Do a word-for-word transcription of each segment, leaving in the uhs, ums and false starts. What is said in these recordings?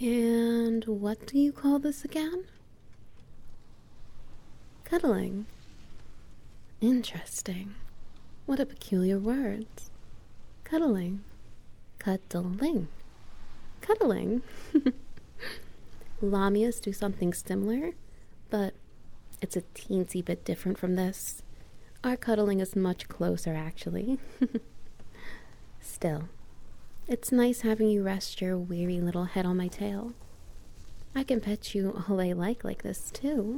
And what do you call this again? Cuddling. Interesting. What a peculiar word. Cuddling. Cuddling. Cuddling. Lamias do something similar, but it's a teensy bit different from this. Our cuddling is much closer, actually. Still, it's nice having you rest your weary little head on my tail. I can pet you all I like like this, too.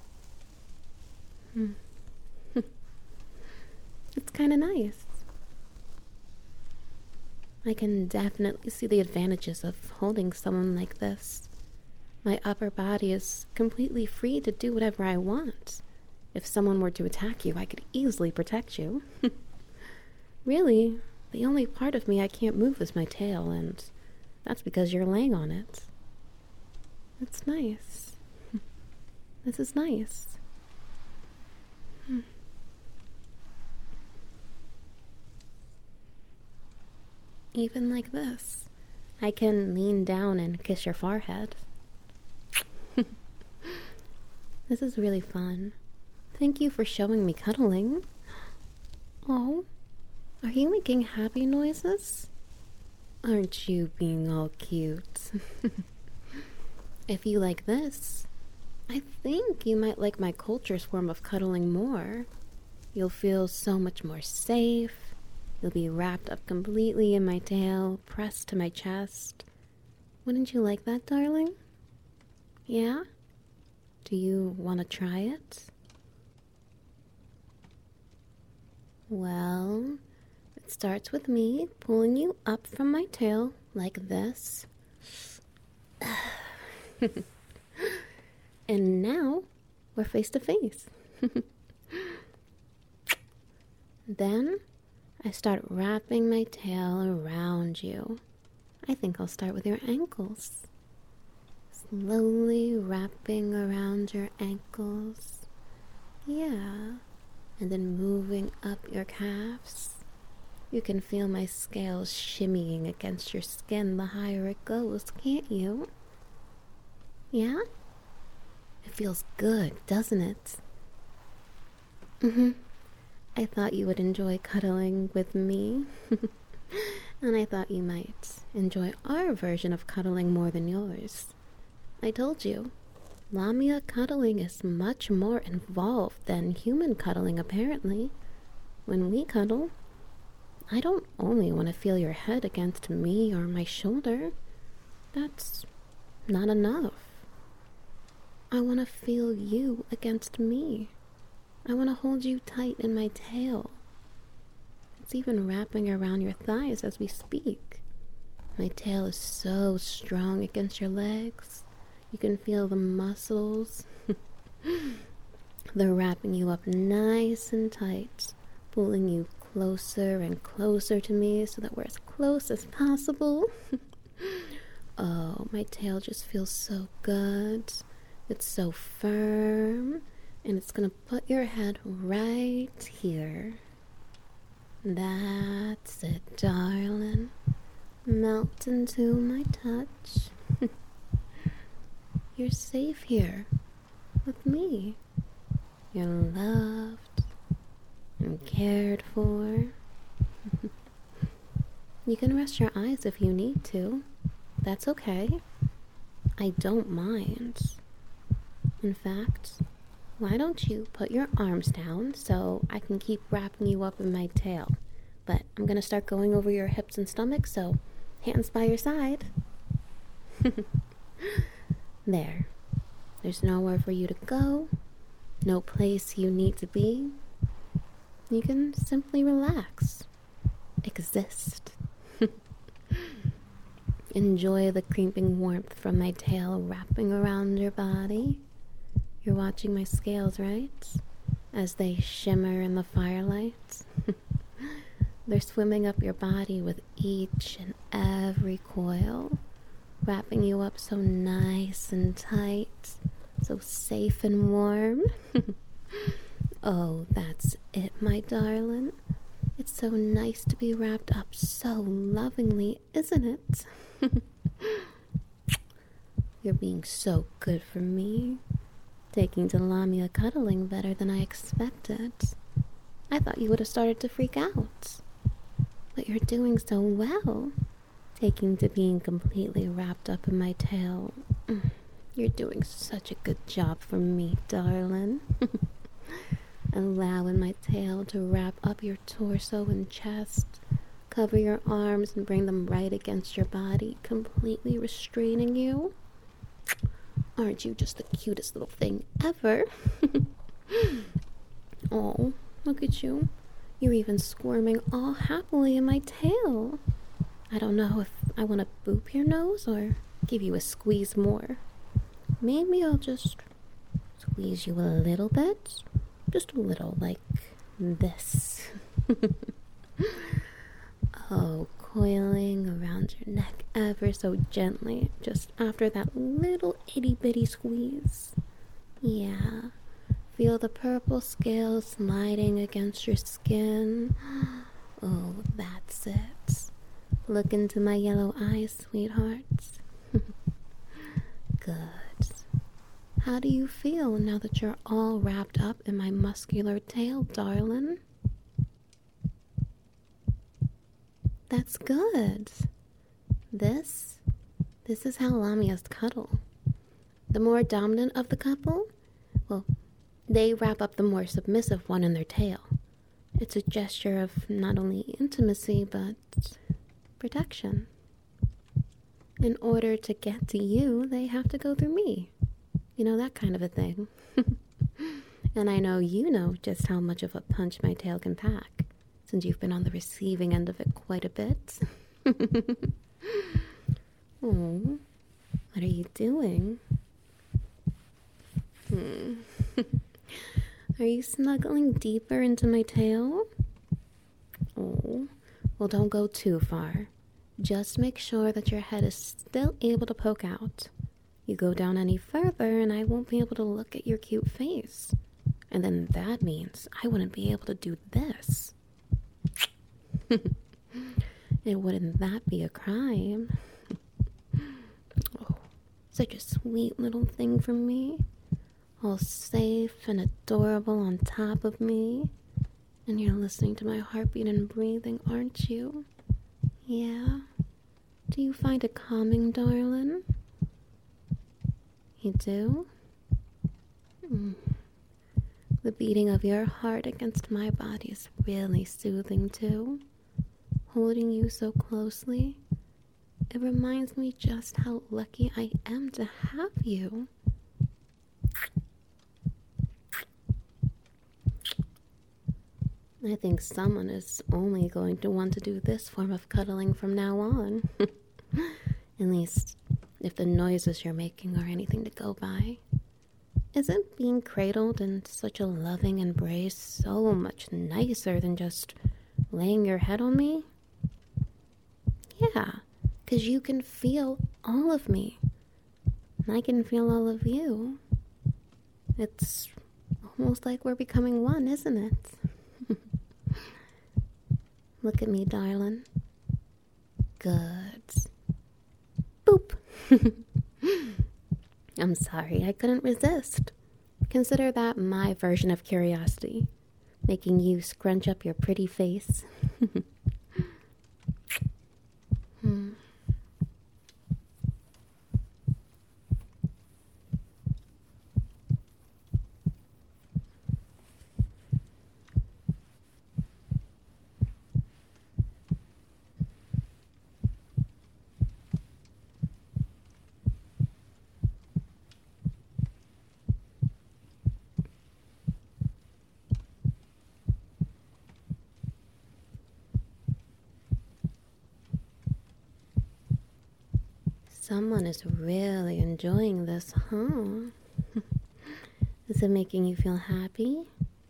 Hmm. It's kind of nice. I can definitely see the advantages of holding someone like this. My upper body is completely free to do whatever I want. If someone were to attack you, I could easily protect you. Really, the only part of me I can't move is my tail, and that's because you're laying on it. It's nice. This is nice. Even like this, I can lean down and kiss your forehead. This is really fun. Thank you for showing me cuddling. Oh, are you making happy noises? Aren't you being all cute? If you like this, I think you might like my culture's form of cuddling more. You'll feel so much more safe. You'll be wrapped up completely in my tail, pressed to my chest. Wouldn't you like that, darling? Yeah? Do you want to try it? Well, it starts with me pulling you up from my tail like this. And now we're face to face. Then I start wrapping my tail around you. I think I'll start with your ankles. Slowly wrapping around your ankles. Yeah. And then moving up your calves. You can feel my scales shimmying against your skin the higher it goes, can't you? Yeah? It feels good, doesn't it? Mm-hmm. I thought you would enjoy cuddling with me. And I thought you might enjoy our version of cuddling more than yours. I told you, Lamia cuddling is much more involved than human cuddling, apparently. When we cuddle, I don't only want to feel your head against me or my shoulder. That's not enough. I want to feel you against me. I want to hold you tight in my tail. It's even wrapping around your thighs as we speak. My tail is so strong against your legs. You can feel the muscles. They're wrapping you up nice and tight, pulling you closer and closer to me so that we're as close as possible. Oh, my tail just feels so good. It's so firm, and it's gonna put your head right here. That's it, darling. Melt into my touch. You're safe here with me. You're loved and cared for. You can rest your eyes if you need to. That's okay. I don't mind. In fact, why don't you put your arms down so I can keep wrapping you up in my tail? But I'm gonna start going over your hips and stomach, so hands by your side. There. There's nowhere for you to go, no place you need to be. You can simply relax, exist. Enjoy the creeping warmth from my tail wrapping around your body. You're watching my scales, right? As they shimmer in the firelight. They're swimming up your body with each and every coil, wrapping you up so nice and tight, so safe and warm. Oh, that's it, my darling. It's so nice to be wrapped up so lovingly, isn't it? You're being so good for me. Taking to Lamia cuddling better than I expected. I thought you would have started to freak out. But you're doing so well. Taking to being completely wrapped up in my tail. You're doing such a good job for me, darling. Allowing my tail to wrap up your torso and chest, cover your arms and bring them right against your body, completely restraining you. Aren't you just the cutest little thing ever? Oh, look at you. You're even squirming all happily in my tail. I don't know if I want to boop your nose or give you a squeeze more. Maybe I'll just squeeze you a little bit. Just a little, like this. Oh, coiling around your neck ever so gently, just after that little itty bitty squeeze. Yeah, feel the purple scales sliding against your skin. Oh, that's it. Look into my yellow eyes, sweethearts. Good. How do you feel now that you're all wrapped up in my muscular tail, darling? That's good. This, this is how Lamias cuddle. The more dominant of the couple, well, they wrap up the more submissive one in their tail. It's a gesture of not only intimacy, but protection. In order to get to you, they have to go through me. You know, that kind of a thing. And I know you know just how much of a punch my tail can pack, since you've been on the receiving end of it quite a bit. Oh, what are you doing? Hmm. Are you snuggling deeper into my tail? Oh, well, don't go too far. Just make sure that your head is still able to poke out. You go down any further and I won't be able to look at your cute face. And then that means I wouldn't be able to do this. And wouldn't that be a crime? Oh, such a sweet little thing for me. All safe and adorable on top of me. And you're listening to my heartbeat and breathing, aren't you? Yeah? Do you find it calming, darling? You do? Mm. The beating of your heart against my body is really soothing too. Holding you so closely, it reminds me just how lucky I am to have you. I think someone is only going to want to do this form of cuddling from now on. At least, if the noises you're making are anything to go by. Isn't being cradled in such a loving embrace so much nicer than just laying your head on me? Yeah, because you can feel all of me. And I can feel all of you. It's almost like we're becoming one, isn't it? Look at me, darling. Good. Boop. I'm sorry, I couldn't resist. Consider that my version of curiosity, making you scrunch up your pretty face. hmm. Someone is really enjoying this, huh? Is it making you feel happy?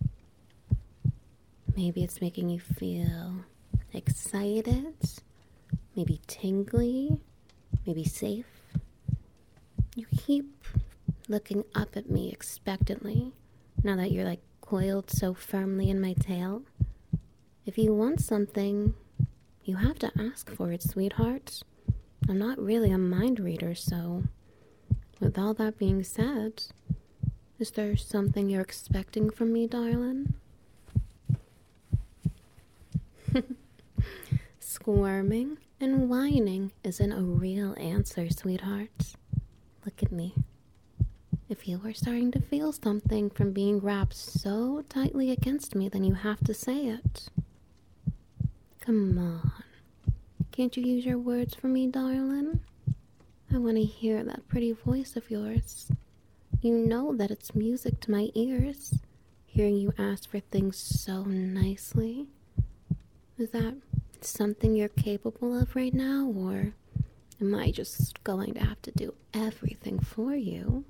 Maybe it's making you feel excited, maybe tingly, maybe safe. You keep looking up at me expectantly now that you're like coiled so firmly in my tail. If you want something, you have to ask for it, sweetheart. I'm not really a mind reader, so with all that being said, is there something you're expecting from me, darling? Squirming and whining isn't a real answer, sweetheart. Look at me. If you are starting to feel something from being wrapped so tightly against me, then you have to say it. Come on. Can't you use your words for me, darling? I want to hear that pretty voice of yours. You know that it's music to my ears, hearing you ask for things so nicely. Is that something you're capable of right now, or am I just going to have to do everything for you?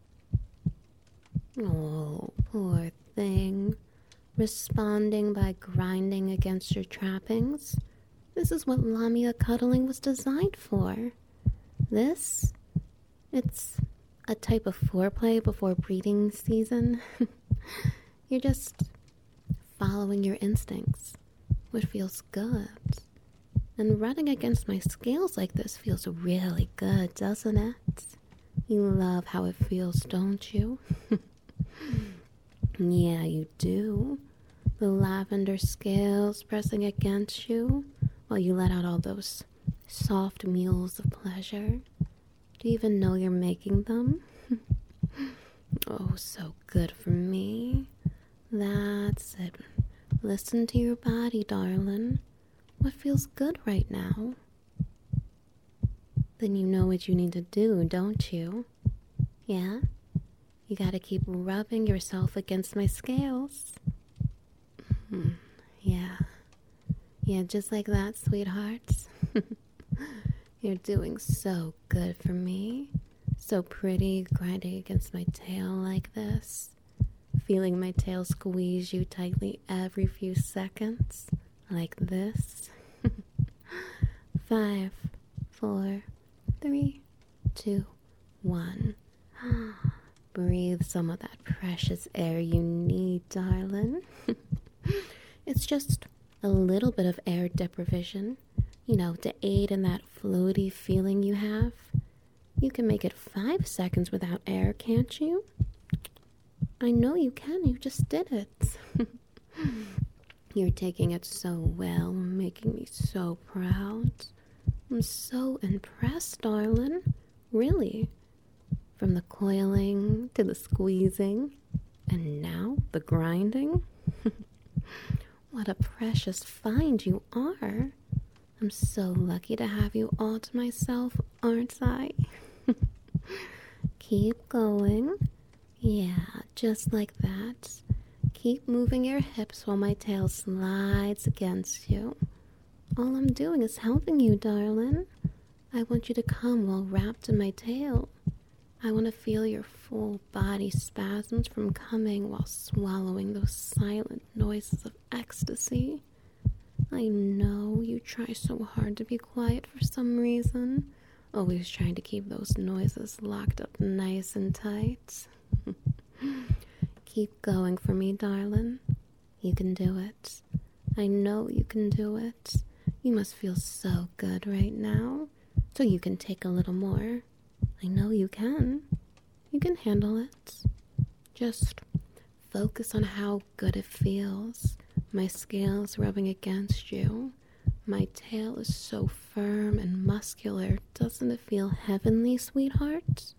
Oh, poor thing. Responding by grinding against your trappings. This is what Lamia cuddling was designed for. This, it's a type of foreplay before breeding season. You're just following your instincts, which feels good. And running against my scales like this feels really good, doesn't it? You love how it feels, don't you? Yeah, you do. The lavender scales pressing against you while you let out all those soft meals of pleasure. Do you even know you're making them? Oh, so good for me. That's it. Listen to your body, darling. What feels good right now? Then you know what you need to do, don't you? Yeah? You gotta keep rubbing yourself against my scales. Mm, yeah. Yeah, just like that, sweethearts. You're doing so good for me. So pretty, grinding against my tail like this. Feeling my tail squeeze you tightly every few seconds. Like this. Five, four, three, two, one. Breathe some of that precious air you need, darling. It's just a little bit of air deprivation, you know, to aid in that floaty feeling you have. You can make it five seconds without air, can't you? I know you can, you just did it. You're taking it so well, making me so proud. I'm so impressed, darling. Really. From the coiling to the squeezing, and now the grinding. What a precious find you are. I'm so lucky to have you all to myself, aren't I? Keep going. Yeah, just like that. Keep moving your hips while my tail slides against you. All I'm doing is helping you, darling. I want you to come while wrapped in my tail. I want to feel your full body spasms from coming while swallowing those silent noises of ecstasy. I know you try so hard to be quiet for some reason, always trying to keep those noises locked up nice and tight. Keep going for me, darling. You can do it. I know you can do it. You must feel so good right now, so you can take a little more. I know you can. You can handle it. Just focus on how good it feels. My scales rubbing against you. My tail is so firm and muscular. Doesn't it feel heavenly, sweetheart?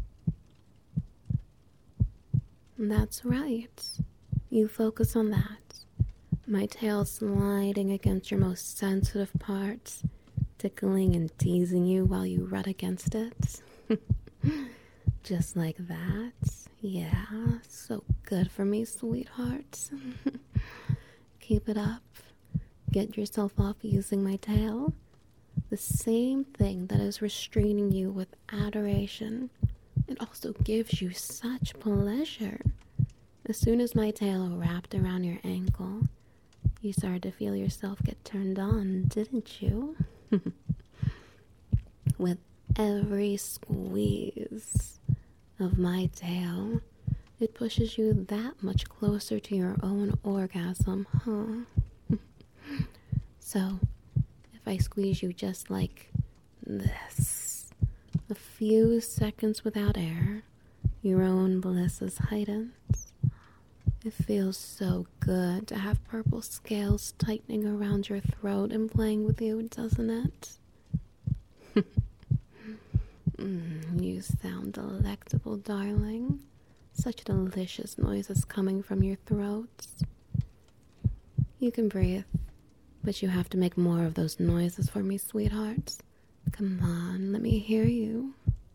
That's right. You focus on that. My tail sliding against your most sensitive parts, tickling and teasing you while you rub against it. Just like that. Yeah, so good for me, sweetheart. Keep it up. Get yourself off using my tail. The same thing that is restraining you with adoration. It also gives you such pleasure. As soon as my tail wrapped around your ankle, you started to feel yourself get turned on, didn't you? With every squeeze of my tail, it pushes you that much closer to your own orgasm, huh? So, if I squeeze you just like this, the few seconds without air, your own bliss is heightened. It feels so good to have purple scales tightening around your throat and playing with you, doesn't it? mm, you sound delectable, darling. Such delicious noises coming from your throats. You can breathe, but you have to make more of those noises for me, sweetheart. Come on, let me hear you.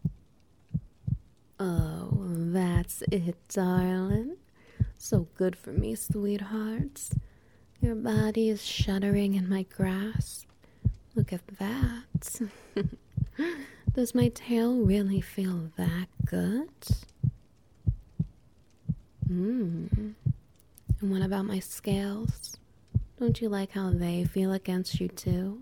Oh, that's it, darling. So good for me, sweetheart. Your body is shuddering in my grasp. Look at that. Does my tail really feel that good? Hmm. And what about my scales? Don't you like how they feel against you too?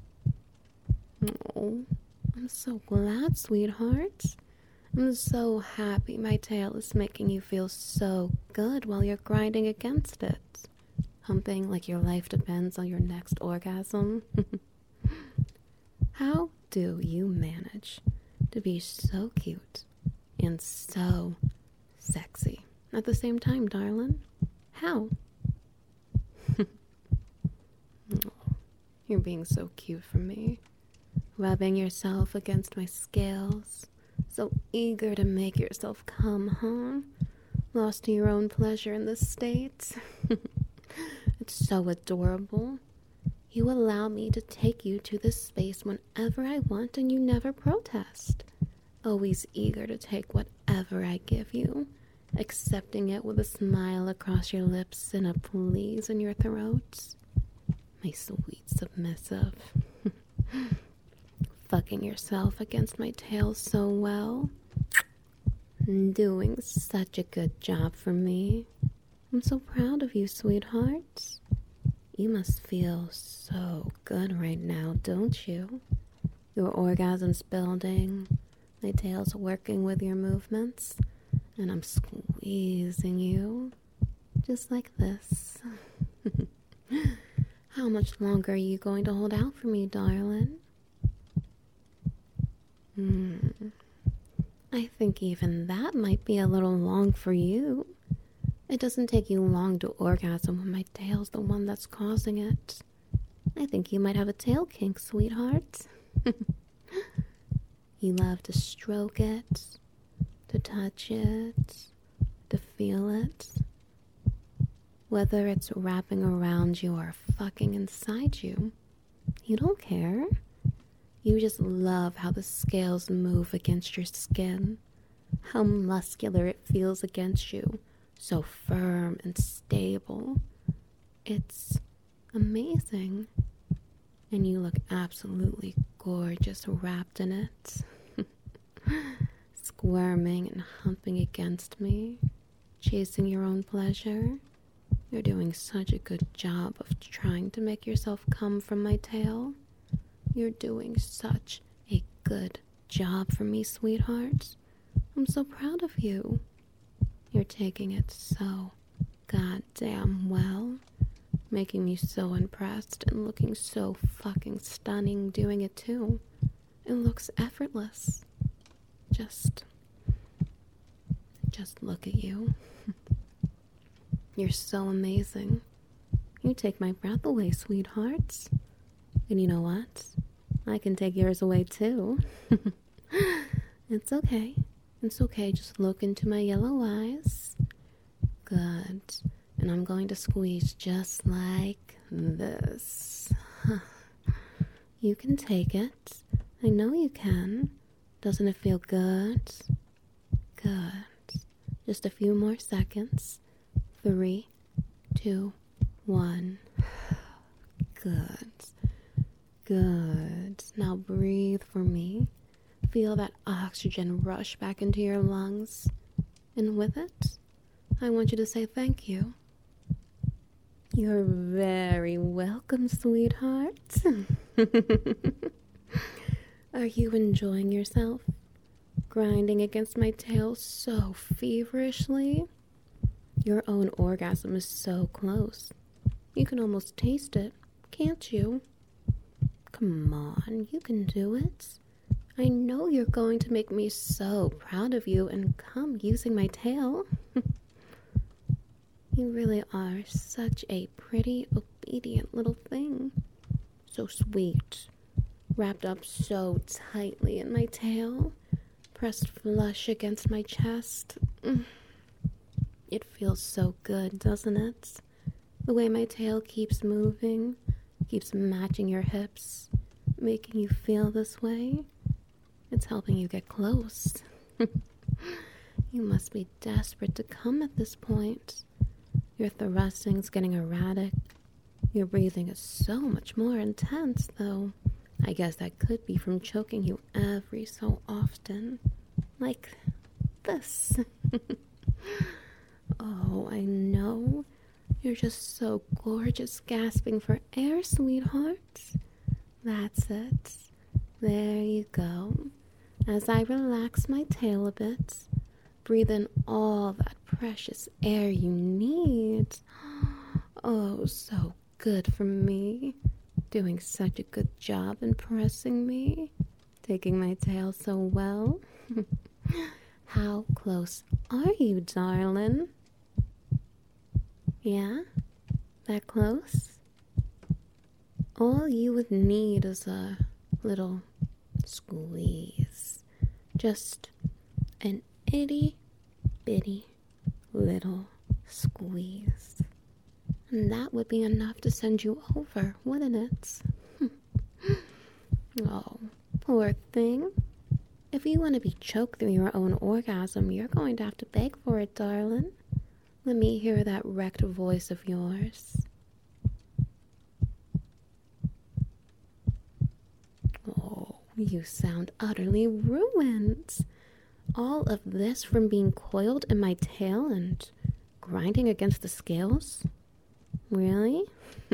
Oh, I'm so glad, sweetheart. I'm so happy my tail is making you feel so good while you're grinding against it. Humping like your life depends on your next orgasm. How do you manage to be so cute and so sexy at the same time, darling? How? Oh, you're being so cute for me. Rubbing yourself against my scales. So eager to make yourself come, huh? Lost to your own pleasure in this state. It's so adorable. You allow me to take you to this space whenever I want and you never protest. Always eager to take whatever I give you, accepting it with a smile across your lips and a please in your throat. My sweet submissive. Fucking yourself against my tail so well. Doing such a good job for me. I'm so proud of you, sweetheart. You must feel so good right now, don't you? Your orgasm's building. My tail's working with your movements. And I'm squeezing you. Just like this. How much longer are you going to hold out for me, darling? Hmm. I think even that might be a little long for you. It doesn't take you long to orgasm when my tail's the one that's causing it. I think you might have a tail kink, sweetheart. You love to stroke it, to touch it, to feel it. Whether it's wrapping around you or fucking inside you, you don't care. You just love how the scales move against your skin, how muscular it feels against you, so firm and stable. It's amazing. And you look absolutely gorgeous wrapped in it. Squirming and humping against me, chasing your own pleasure. You're doing such a good job of trying to make yourself come from my tail. You're doing such a good job for me, sweetheart. I'm so proud of you. You're taking it so goddamn well. Making me so impressed and looking so fucking stunning doing it too. It looks effortless. Just, just look at you. You're so amazing. You take my breath away, sweetheart. And you know what? I can take yours away too. It's okay. It's okay. Just look into my yellow eyes. Good. And I'm going to squeeze just like this. You can take it. I know you can. Doesn't it feel good? Good. Just a few more seconds. Three, two, one. Good. Good. Now breathe for me. Feel that oxygen rush back into your lungs. And with it, I want you to say thank you. You're very welcome, sweetheart. Are you enjoying yourself? Grinding against my tail so feverishly? Your own orgasm is so close. You can almost taste it, can't you? Come on, you can do it. I know you're going to make me so proud of you and come using my tail. You really are such a pretty, obedient little thing. So sweet, wrapped up so tightly in my tail, pressed flush against my chest. It feels so good, doesn't it? The way my tail keeps moving, keeps matching your hips, making you feel this way. It's helping you get close. You must be desperate to come at this point. Your thrusting's getting erratic. Your breathing is so much more intense, though. I guess that could be from choking you every so often. Like this. Oh, I know. You're just so gorgeous, gasping for air, sweetheart. That's it. There you go. As I relax my tail a bit, breathe in all that precious air you need. Oh, so good for me. Doing such a good job impressing me. Taking my tail so well. How close are you, darling? Yeah? That close? All you would need is a little squeeze. Just an itty bitty little squeeze. And that would be enough to send you over, wouldn't it? Oh, poor thing. If you want to be choked through your own orgasm, you're going to have to beg for it, darling. Let me hear that wrecked voice of yours. Oh, you sound utterly ruined. All of this from being coiled in my tail and grinding against the scales? Really?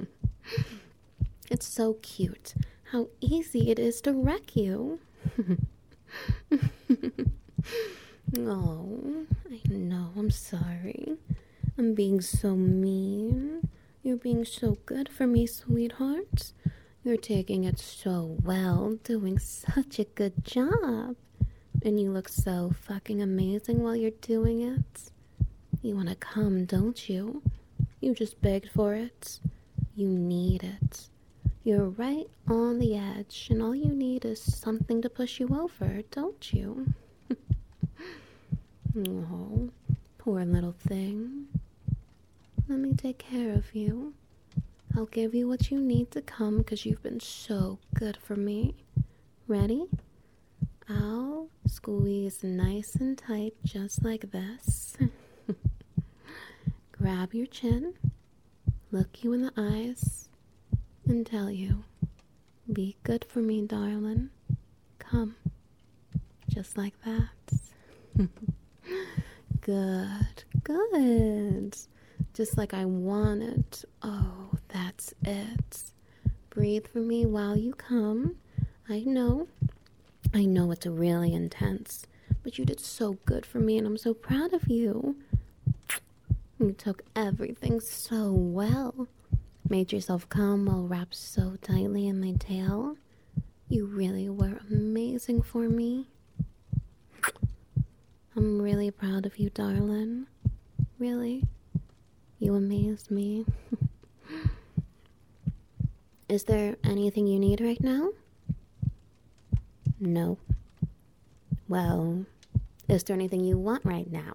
It's so cute how easy it is to wreck you. Oh, I know, I'm sorry. I'm being so mean. You're being so good for me, sweetheart. You're taking it so well, doing such a good job. And you look so fucking amazing while you're doing it. You want to come, don't you? You just begged for it. You need it. You're right on the edge, and all you need is something to push you over, don't you? Oh, poor little thing. Let me take care of you. I'll give you what you need to come because you've been so good for me. Ready? I'll squeeze nice and tight just like this. Grab your chin, look you in the eyes, and tell you, be good for me, darling. Come. Just like that. Good, good. Just like I wanted. Oh, that's it. Breathe for me while you come. I know. I know it's really intense, but you did so good for me and I'm so proud of you. You took everything so well. Made yourself come while wrapped so tightly in my tail. You really were amazing for me. I'm really proud of you, darling. Really. You amazed me. Is there anything you need right now? No. Well, is there anything you want right now?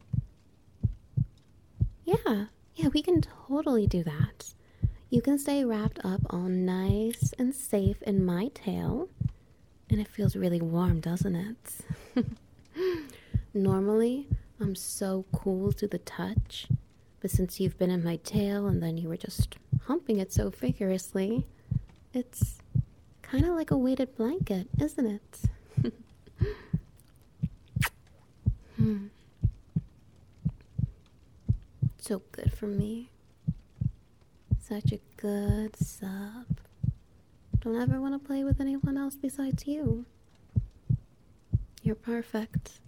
Yeah, yeah, we can totally do that. You can stay wrapped up all nice and safe in my tail. And it feels really warm, doesn't it? Normally, I'm so cool to the touch. But since you've been in my tail and then you were just humping it so vigorously, it's kind of like a weighted blanket, isn't it? hmm. So good for me. Such a good sub. Don't ever want to play with anyone else besides you. You're perfect.